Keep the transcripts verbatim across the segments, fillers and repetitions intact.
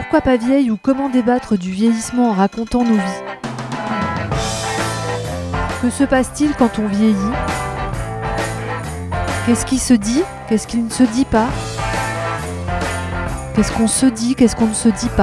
Pourquoi pas vieille ou comment débattre du vieillissement en racontant nos vies. Que se passe-t-il quand on vieillit ? Qu'est-ce qui se dit ? Qu'est-ce qui ne se dit pas ? Qu'est-ce qu'on se dit ? Qu'est-ce qu'on ne se dit pas ?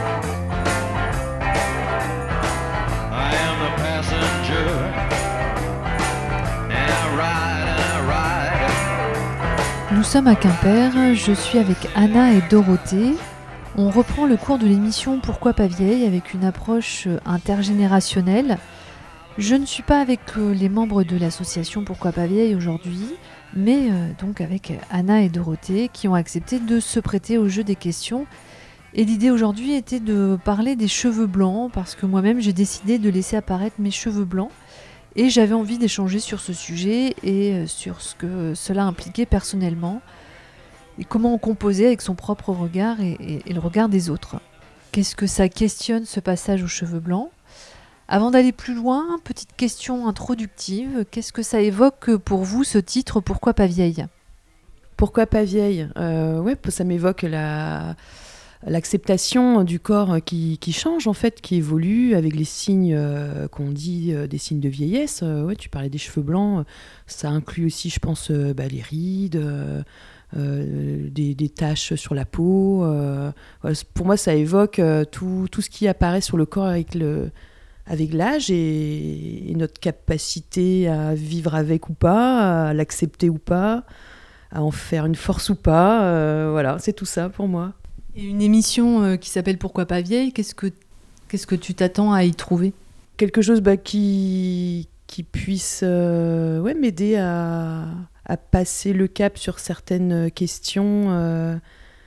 Nous sommes à Quimper, je suis avec Anna et Dorothée. On reprend le cours de l'émission Pourquoi pas vieille avec une approche intergénérationnelle. Je ne suis pas avec les membres de l'association Pourquoi pas vieille aujourd'hui, mais donc avec Anna et Dorothée qui ont accepté de se prêter au jeu des questions. Et l'idée aujourd'hui était de parler des cheveux blancs parce que moi-même j'ai décidé de laisser apparaître mes cheveux blancs et j'avais envie d'échanger sur ce sujet et sur ce que cela impliquait personnellement. Et comment on composait avec son propre regard et, et, et le regard des autres. Qu'est-ce que ça questionne ce passage aux cheveux blancs ? Avant d'aller plus loin, petite question introductive, qu'est-ce que ça évoque pour vous ce titre Pourquoi pas vieille ? Pourquoi pas vieille ? euh, Ouais, ça m'évoque la, l'acceptation du corps qui, qui change en fait, qui évolue avec les signes euh, qu'on dit euh, des signes de vieillesse. Euh, ouais, tu parlais des cheveux blancs, ça inclut aussi, je pense, euh, bah, les rides. Euh, Euh, des, des taches sur la peau. Euh, voilà, pour moi, ça évoque euh, tout, tout ce qui apparaît sur le corps avec, le, avec l'âge et, et notre capacité à vivre avec ou pas, à l'accepter ou pas, à en faire une force ou pas. Euh, voilà, c'est tout ça pour moi. Et une émission euh, qui s'appelle Pourquoi pas vieille, qu'est-ce que, qu'est-ce que tu t'attends à y trouver ? Quelque chose bah, qui, qui puisse euh, ouais, m'aider à... à passer le cap sur certaines questions euh,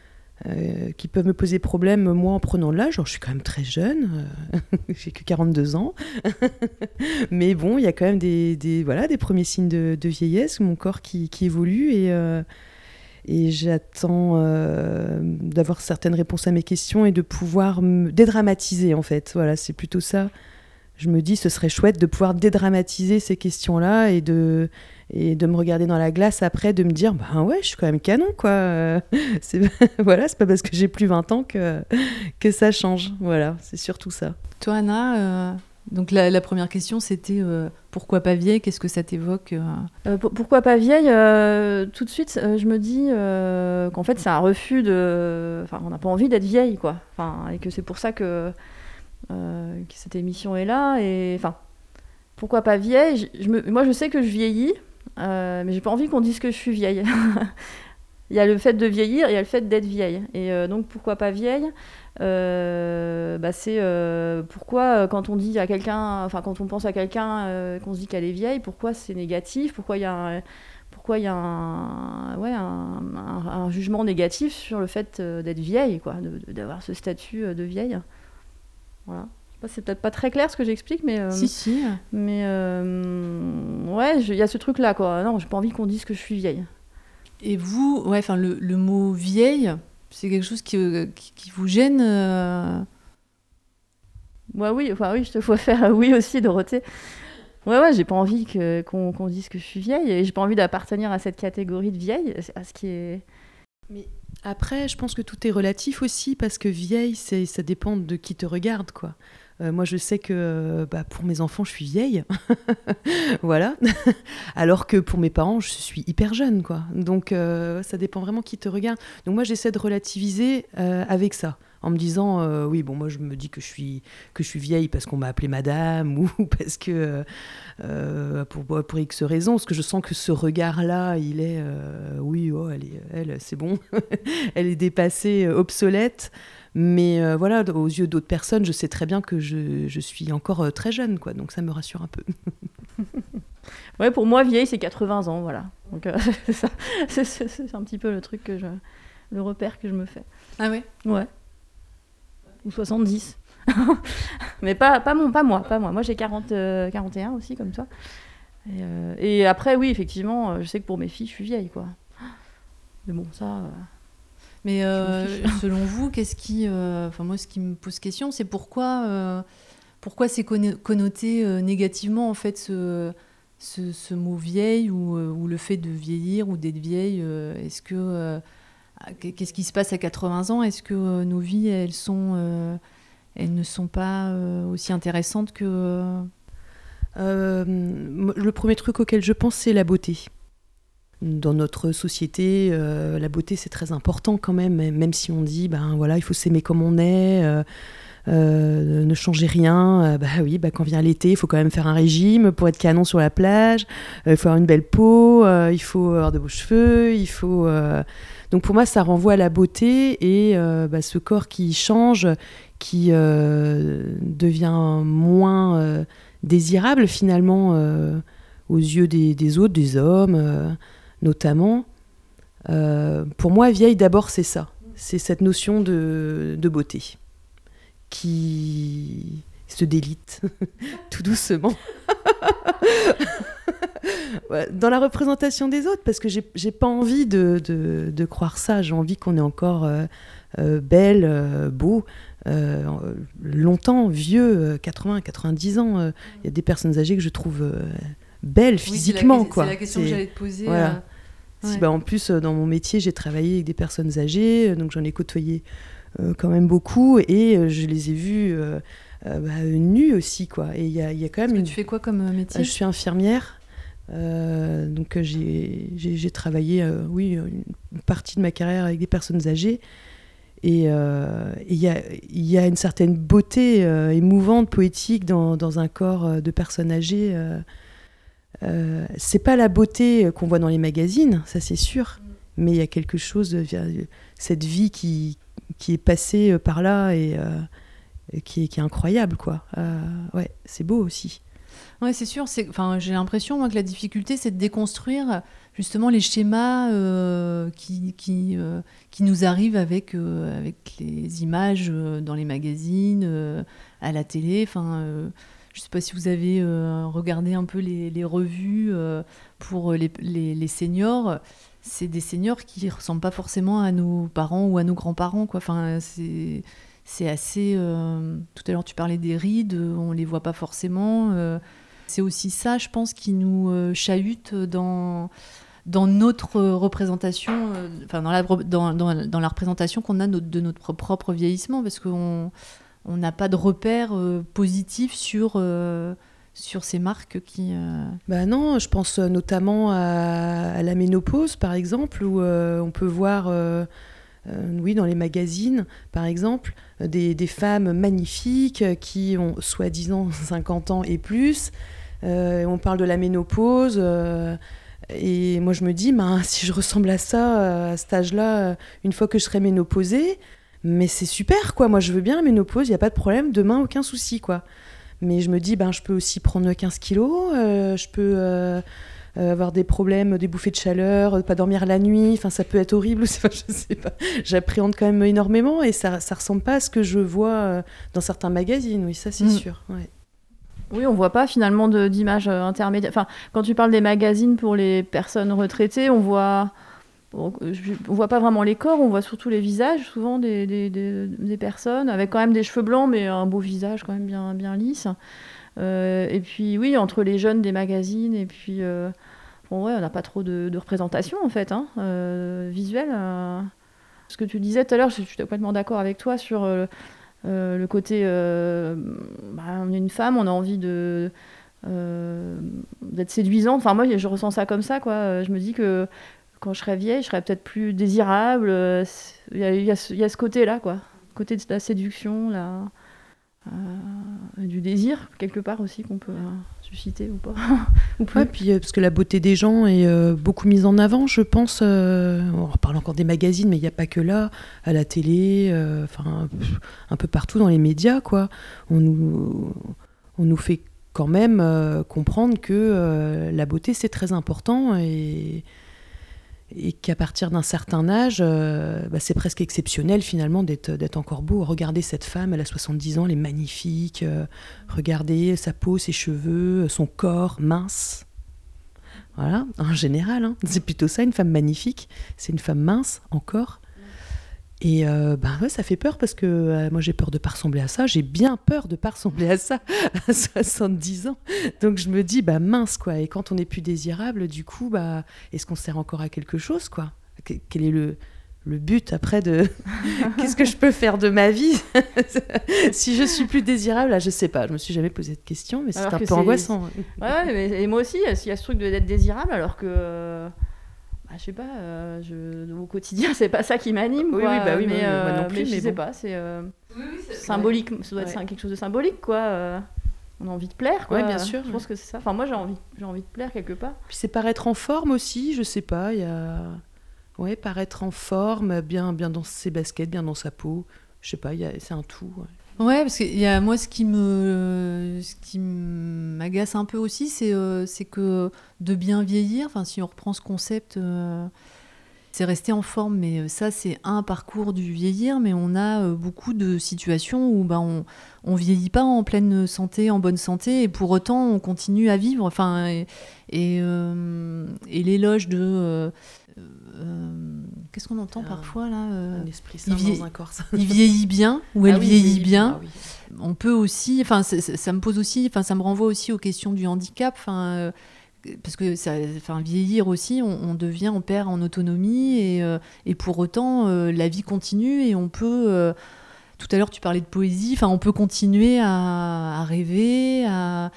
euh, qui peuvent me poser problème, moi, en prenant de l'âge. Alors, je suis quand même très jeune, euh, j'ai que quarante-deux ans. Mais bon, il y a quand même des, des, voilà, des premiers signes de, de vieillesse, mon corps qui, qui évolue et, euh, et j'attends euh, d'avoir certaines réponses à mes questions et de pouvoir me dédramatiser, en fait. Voilà, c'est plutôt ça. Je me dis, ce serait chouette de pouvoir dédramatiser ces questions-là et de, et de me regarder dans la glace après, de me dire, ben ouais, je suis quand même canon, quoi. C'est, voilà, c'est pas parce que j'ai plus vingt ans que, que ça change. Voilà, c'est surtout ça. Toi, Anna, euh, donc la, la première question, c'était euh, pourquoi pas vieille ? Qu'est-ce que ça t'évoque euh... Euh, pour, Pourquoi pas vieille euh, Tout de suite, euh, je me dis euh, qu'en fait, c'est un refus de... Enfin, on n'a pas envie d'être vieille, quoi. Enfin, et que c'est pour ça que... Euh, que cette émission est là et enfin pourquoi pas vieille je, je me, moi je sais que je vieillis euh, mais j'ai pas envie qu'on dise que je suis vieille. Il y a le fait de vieillir et il y a le fait d'être vieille et euh, donc pourquoi pas vieille euh, bah c'est euh, pourquoi quand on dit à quelqu'un enfin quand on pense à quelqu'un euh, qu'on se dit qu'elle est vieille, pourquoi c'est négatif, pourquoi il y a un, pourquoi il y a un, ouais, un, un, un jugement négatif sur le fait d'être vieille, quoi, de, de, d'avoir ce statut de vieille. Voilà. Je sais pas, c'est peut-être pas très clair ce que j'explique, mais euh, si si. Mais euh, ouais, il y a ce truc là, quoi. Non, j'ai pas envie qu'on dise que je suis vieille. Et vous, ouais, enfin le, le mot vieille, c'est quelque chose qui, qui, qui vous gêne euh... Ouais, oui, enfin oui, je te vois faire oui aussi, Dorothée. Ouais, ouais, j'ai pas envie que, qu'on, qu'on dise que je suis vieille et j'ai pas envie d'appartenir à cette catégorie de vieille, à ce qui est. Mais après, je pense que tout est relatif aussi, parce que vieille, c'est, ça dépend de qui te regarde, quoi. Euh, moi, je sais que bah, pour mes enfants, je suis vieille. Voilà. Alors que pour mes parents, je suis hyper jeune, quoi. Donc, euh, ça dépend vraiment qui te regarde. Donc, moi, j'essaie de relativiser euh, avec ça, en me disant, euh, oui, bon, moi, je me dis que je suis, que je suis vieille parce qu'on m'a appelée madame ou parce que, euh, pour, pour X raisons, parce que je sens que ce regard-là, il est, euh, oui, oh, elle, est, elle, c'est bon, elle est dépassée, obsolète. Mais euh, voilà, aux yeux d'autres personnes, je sais très bien que je, je suis encore euh, très jeune, quoi. Donc ça me rassure un peu. Ouais, pour moi, vieille, c'est quatre-vingts ans, voilà. Donc euh, c'est, ça. C'est, c'est, c'est un petit peu le truc que je, le repère que je me fais. Ah ouais. Ouais. Ou soixante-dix. Mais pas, pas, mon, pas moi, pas moi. Moi, j'ai quarante, euh, quarante et un aussi, comme toi. Et, euh, et après, oui, effectivement, je sais que pour mes filles, je suis vieille, quoi. Mais bon, ça... Euh... Mais euh, selon vous, qu'est-ce qui, euh, enfin moi, ce qui me pose question, c'est pourquoi, euh, pourquoi c'est connoté euh, négativement en fait ce, ce, ce mot vieille ou, euh, ou le fait de vieillir ou d'être vieille. Euh, est-ce que euh, qu'est-ce qui se passe à quatre-vingts ans? Est-ce que euh, nos vies, elles sont, euh, elles ne sont pas euh, aussi intéressantes que... Euh... Euh, le premier truc auquel je pense, c'est la beauté. Dans notre société, euh, la beauté, c'est très important quand même, même si on dit, ben voilà, il faut s'aimer comme on est, euh, euh, ne changer rien. Euh, bah oui, bah, quand vient l'été, il faut quand même faire un régime pour être canon sur la plage, euh, il faut avoir une belle peau, euh, il faut avoir de beaux cheveux, il faut... Euh... Donc pour moi, ça renvoie à la beauté et euh, bah, ce corps qui change, qui euh, devient moins... Euh, désirable finalement euh, aux yeux des, des autres, des hommes euh, notamment. Euh, pour moi, vieille d'abord, c'est ça. C'est cette notion de, de beauté qui se délite tout doucement dans la représentation des autres, parce que j'ai, j'ai pas envie de, de, de croire ça. J'ai envie qu'on est encore euh, euh, belle, euh, beau. Euh, longtemps, vieux, quatre-vingts, quatre-vingt-dix ans, il euh, y a des personnes âgées que je trouve euh, belles physiquement. Oui, c'est la, quoi. C'est la question c'est, que j'allais te poser. Voilà. Euh... Si, ouais. bah, en plus, dans mon métier, j'ai travaillé avec des personnes âgées, donc j'en ai côtoyé euh, quand même beaucoup, et euh, je les ai vues euh, euh, bah, nues aussi. Quoi. Et il y a, y a quand même Parce une... que tu fais quoi comme métier? euh, Je suis infirmière, euh, donc euh, j'ai, j'ai, j'ai travaillé euh, oui, une partie de ma carrière avec des personnes âgées. Et il euh, y, y a une certaine beauté euh, émouvante, poétique dans, dans un corps euh, de personnes âgées. Euh, euh, c'est pas la beauté qu'on voit dans les magazines, ça c'est sûr, mais il y a quelque chose, de, cette vie qui, qui est passée par là et euh, qui, est, qui est incroyable, quoi. Euh, ouais, c'est beau aussi. Ouais, c'est sûr. C'est, enfin, j'ai l'impression moi que la difficulté, c'est de déconstruire justement les schémas euh, qui, qui, euh, qui nous arrivent avec, euh, avec les images euh, dans les magazines, euh, à la télé. Enfin, euh, je ne sais pas si vous avez euh, regardé un peu les, les revues euh, pour les, les, les seniors. C'est des seniors qui ne ressemblent pas forcément à nos parents ou à nos grands-parents, quoi. Enfin, c'est, c'est assez... Euh, tout à l'heure, tu parlais des rides, on ne les voit pas forcément. Euh, c'est aussi ça, je pense, qui nous euh, chahute dans... dans notre représentation, euh, enfin dans la, dans, dans, dans la représentation qu'on a notre, de notre propre vieillissement, parce qu'on on n'a pas de repères euh, positifs sur, euh, sur ces marques qui... Euh... Bah non, je pense notamment à, à la ménopause, par exemple, où euh, on peut voir, euh, euh, oui, dans les magazines, par exemple, des, des femmes magnifiques qui ont soi-disant cinquante ans et plus. Euh, on parle de la ménopause... Euh, Et moi, je me dis, ben, si je ressemble à ça, à cet âge-là, une fois que je serai ménopausée, mais c'est super, quoi. Moi, je veux bien la ménopause, il n'y a pas de problème, demain, aucun souci, quoi. Mais je me dis, ben, je peux aussi prendre quinze kilos, euh, je peux euh, avoir des problèmes, des bouffées de chaleur, pas dormir la nuit, enfin, ça peut être horrible, enfin, je sais pas. J'appréhende quand même énormément et ça ne ressemble pas à ce que je vois dans certains magazines, oui, ça, c'est mmh. sûr, ouais. Oui, on voit pas finalement de, d'images intermédiaires. Enfin, quand tu parles des magazines pour les personnes retraitées, on voit, on, on voit pas vraiment les corps, on voit surtout les visages, souvent des, des, des, des personnes avec quand même des cheveux blancs, mais un beau visage quand même bien, bien lisse. Euh, et puis oui, entre les jeunes des magazines et puis euh, bon ouais, on n'a pas trop de, de représentation en fait, hein, euh, visuelle. Euh. Ce que tu disais tout à l'heure, je suis complètement d'accord avec toi sur euh, Euh, le côté, euh, bah, on est une femme, on a envie de, euh, d'être séduisante. Enfin, moi, je ressens ça comme ça, quoi. Je me dis que quand je serai vieille, je serai peut-être plus désirable. Il y a, il y a, ce, il y a ce côté-là, quoi. Le côté de la séduction, la, euh, du désir, quelque part aussi, qu'on peut euh, susciter ou pas. ou ouais, puis, euh, parce que la beauté des gens est euh, beaucoup mise en avant, je pense. Euh, on parle encore des magazines, mais il n'y a pas que là, à la télé, euh, enfin, un peu partout dans les médias, quoi. On nous, on nous fait quand même euh, comprendre que euh, la beauté, c'est très important et... et qu'à partir d'un certain âge, euh, bah, c'est presque exceptionnel finalement d'être, d'être encore beau. Regardez cette femme, elle a soixante-dix ans, elle est magnifique. Euh, regardez sa peau, ses cheveux, son corps mince. Voilà, en général, hein, c'est plutôt ça, une femme magnifique. C'est une femme mince, encore. Et euh, bah, ouais, ça fait peur parce que euh, moi j'ai peur de ne pas ressembler à ça. J'ai bien peur de ne pas ressembler à ça à soixante-dix ans. Donc je me dis, bah mince quoi. Et quand on n'est plus désirable, du coup, bah, est-ce qu'on sert encore à quelque chose quoi ? Quel est le, le but après de qu'est-ce que je peux faire de ma vie si je suis plus désirable, là je sais pas, je me suis jamais posé de question, mais c'est un peu c'est... angoissant. Ouais, mais et moi aussi, il y a ce truc de, d'être désirable alors que bah, je sais pas, euh, je... au quotidien c'est pas ça qui m'anime, oui, quoi. Oui, bah oui, mais, moi, euh, moi non plus, mais je mais sais bon. pas, c'est, euh, oui, oui, c'est symbolique, ça doit être ouais. quelque chose de symbolique, quoi. Euh, on a envie de plaire, quoi. Ouais, bien sûr. Je ouais. pense que c'est ça. Enfin, moi j'ai envie, j'ai envie de plaire quelque part. Puis c'est paraître en forme aussi, je sais pas, il y a ouais, paraître en forme, bien, bien dans ses baskets, bien dans sa peau, je sais pas, y a... c'est un tout. Ouais. Ouais, parce que y a, moi, ce qui, me, ce qui m'agace un peu aussi, c'est, euh, c'est que de bien vieillir, enfin, si on reprend ce concept, euh, c'est rester en forme, mais ça, c'est un parcours du vieillir, mais on a euh, beaucoup de situations où bah, on ne vieillit pas en pleine santé, en bonne santé, et pour autant, on continue à vivre. Enfin, et, et, euh, et l'éloge de... Euh, Euh, qu'est-ce qu'on entend un, parfois là euh, un esprit sain vie... dans un corps. Il vieillit bien ou elle ah oui, vieillit bien. Ah oui. On peut aussi, enfin ça, ça me pose aussi, enfin ça me renvoie aussi aux questions du handicap, enfin euh, parce que ça, enfin vieillir aussi, on, on devient, on perd en autonomie et euh, et pour autant euh, la vie continue et on peut. Euh, tout à l'heure tu parlais de poésie, enfin on peut continuer à, à rêver, à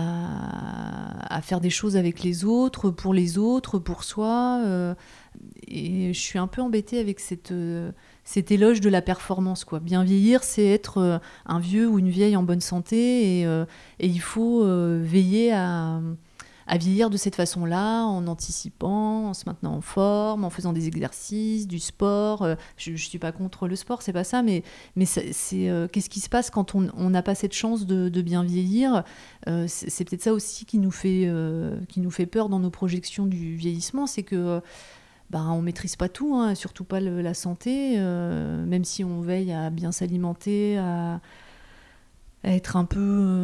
À, à faire des choses avec les autres, pour les autres, pour soi. Euh, et je suis un peu embêtée avec cette, euh, cet éloge de la performance, quoi. Bien vieillir, c'est être euh, un vieux ou une vieille en bonne santé et, euh, et il faut euh, veiller à, à vieillir de cette façon-là, en anticipant, en se maintenant en forme, en faisant des exercices, du sport. Euh, je ne suis pas contre le sport, c'est pas ça, mais, mais c'est, c'est, euh, qu'est-ce qui se passe quand on n'a pas cette chance de, de bien vieillir ? euh, c'est, c'est peut-être ça aussi qui nous, fait, euh, qui nous fait peur dans nos projections du vieillissement, c'est que euh, bah, on ne maîtrise pas tout, hein, surtout pas le, la santé, euh, même si on veille à bien s'alimenter, à... être un peu,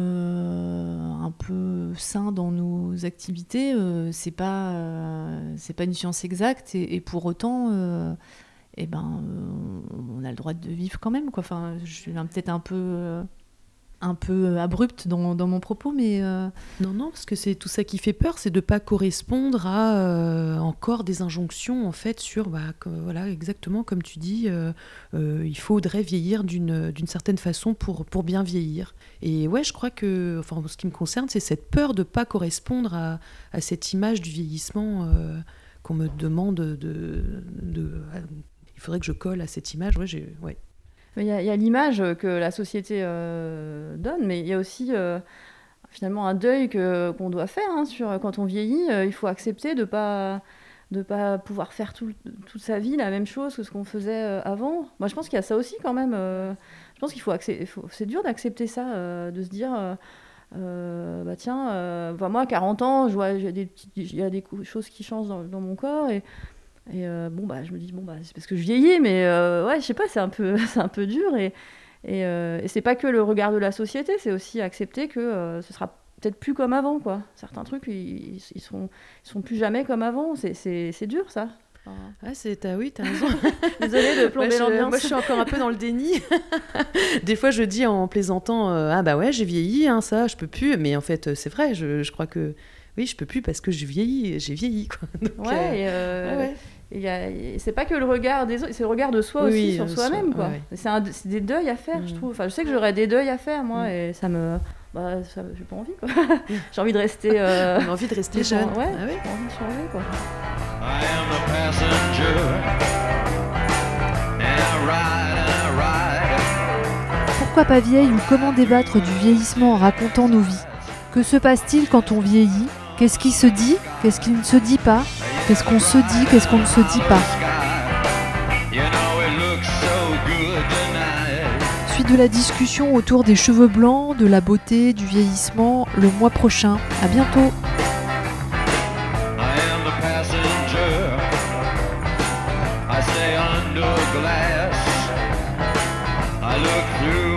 euh, un peu sain dans nos activités, euh, c'est pas, euh, c'est pas une science exacte et, et pour autant, euh, eh ben, euh, on a le droit de vivre quand même, quoi. Enfin, je suis peut-être un peu, euh, un peu abrupte dans, dans mon propos, mais euh... non, non, parce que c'est tout ça qui fait peur, c'est de pas correspondre à euh, encore des injonctions en fait sur, bah, que, voilà, exactement comme tu dis, euh, euh, il faudrait vieillir d'une d'une certaine façon pour pour bien vieillir. Et ouais, je crois que, enfin, en ce qui me concerne, c'est cette peur de pas correspondre à, à cette image du vieillissement euh, qu'on me demande de, de, de à, il faudrait que je colle à cette image. Ouais, j'ai, ouais. Il y, a, il y a l'image que la société euh, donne, mais il y a aussi euh, finalement un deuil que, qu'on doit faire. Hein, sur, quand on vieillit, euh, il faut accepter de ne pas, de pas pouvoir faire tout, toute sa vie la même chose que ce qu'on faisait euh, avant. Moi, je pense qu'il y a ça aussi quand même. Euh, je pense qu'il faut, accep- faut c'est dur d'accepter ça, euh, de se dire... Euh, euh, bah tiens, euh, bah moi, à quarante ans, je vois, j'ai des petites, il y a des choses qui changent dans, dans mon corps et... Et euh, bon, bah, je me dis, bon, bah, c'est parce que je vieillis, mais euh, ouais, je sais pas, c'est un peu, c'est un peu dur. Et, et, euh, et c'est pas que le regard de la société, c'est aussi accepter que euh, ce sera peut-être plus comme avant, quoi. Certains trucs, ils, ils, seront, ils seront plus jamais comme avant. C'est, c'est, c'est dur, ça. Enfin... Ah, c'est, ah oui, t'as raison. Désolée de plomber ouais, je, l'ambiance. Moi, je suis encore un peu dans le déni. Des fois, je dis en plaisantant, euh, ah bah ouais, j'ai vieilli, hein, ça, je peux plus. Mais en fait, c'est vrai, je, je crois que oui, je peux plus parce que je vieillis, j'ai vieilli, quoi. Donc, ouais, euh, et euh, ouais, ouais. Y a, c'est pas que le regard des autres, c'est le regard de soi oui, aussi oui, sur euh, soi-même, quoi. Ouais, ouais. C'est, un, c'est des deuils à faire, mmh. je trouve. Enfin, je sais que j'aurais des deuils à faire, moi, mmh. et ça me... Bah, ça, j'ai pas envie, quoi. J'ai envie de rester... Euh... On a envie de rester jeune. Ouais, ah, ouais. j'ai envie de changer, quoi. I am a passenger, and I ride, and I ride. Pourquoi pas vieille ou comment débattre du vieillissement en racontant nos vies ? Que se passe-t-il quand on vieillit ? Qu'est-ce qui se dit ? Qu'est-ce qui ne se dit pas ? Qu'est-ce qu'on se dit ? Qu'est-ce qu'on ne se dit pas ? Suite de la discussion autour des cheveux blancs, de la beauté, du vieillissement, le mois prochain. À bientôt. I stay under glass. I look through